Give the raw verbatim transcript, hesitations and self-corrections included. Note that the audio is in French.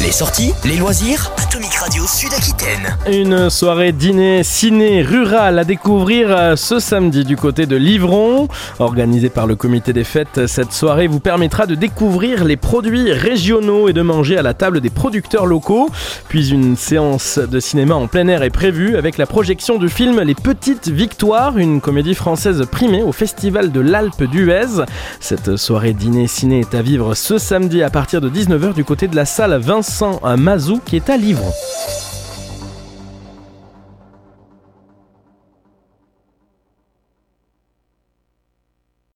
Les sorties, les loisirs, Atomic Radio Sud-Aquitaine. Une soirée dîner ciné rural à découvrir ce samedi du côté de Livron. Organisée par le comité des fêtes, cette soirée vous permettra de découvrir les produits régionaux et de manger à la table des producteurs locaux. Puis une séance de cinéma en plein air est prévue avec la projection du film Les Petites Victoires, une comédie française primée au Festival de l'Alpe d'Huez. Cette soirée dîner ciné est à vivre ce samedi à partir de dix-neuf heures du côté de la salle Vincent Mazou qui est à Livron.